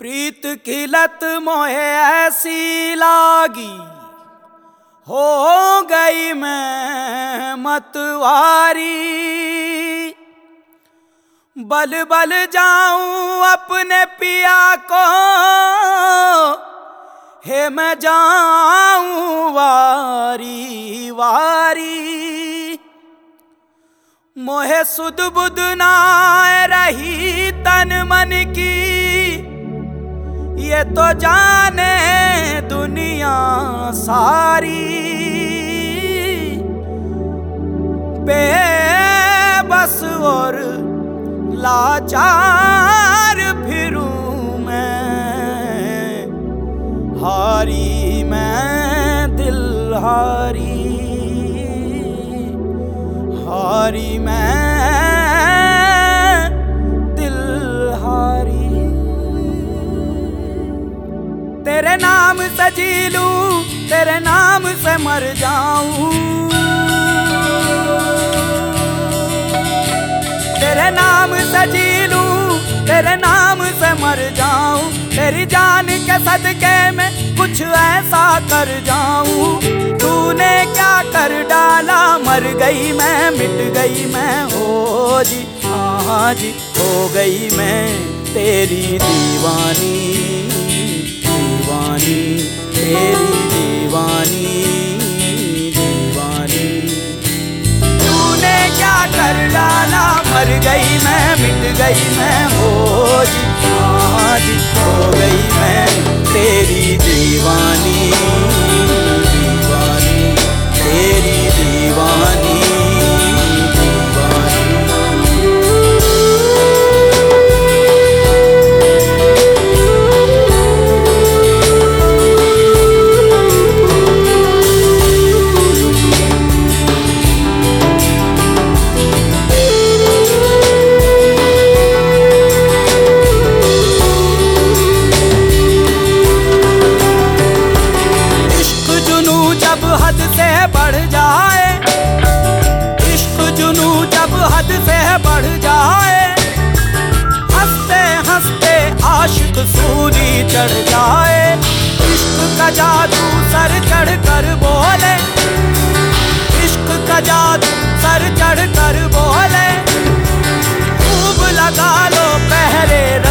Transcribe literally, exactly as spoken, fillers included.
प्रीत की लत मोहे ऐसी लागी, हो गई मैं मतवारी। बल बल जाऊं अपने पिया को, हे मैं जाऊं वारी वारी। मोहे सुध बुध ना रही तन मन की, ये तो जाने दुनिया सारी। बेबस और लाचार फिरूं मैं, हारी मैं दिल हारी, हारी मैं दिल हारी। तेरे नाम से जी लूं, तेरे नाम से मर जाऊं, तेरे नाम से जी लूं, तेरे नाम से मर जाऊं। तेरी जान के सदके में कुछ ऐसा कर जाऊं। तूने क्या कर डाला, मर गई मैं, मिट गई मैं, हो जी हाँ जी हो गई मैं तेरी दीवानी, दीवानी तेरी दीवानी, दीवानी। तूने क्या कर डाला, मर गई मैं, मिट गई मैं, हो जी हाँ जी हो गई मैं तेरी दीवानी, दीवानी तेरी दीवानी, हद से बढ़ जाए, इश्क जुनू जब हद से बढ़ जाए। हंसते हंसते आशिक सूली चढ़ जाए। इश्क का जादू सर चढ़ कर बोले, इश्क का जादू सर चढ़ कर बोले। खूब लगा लो पहरे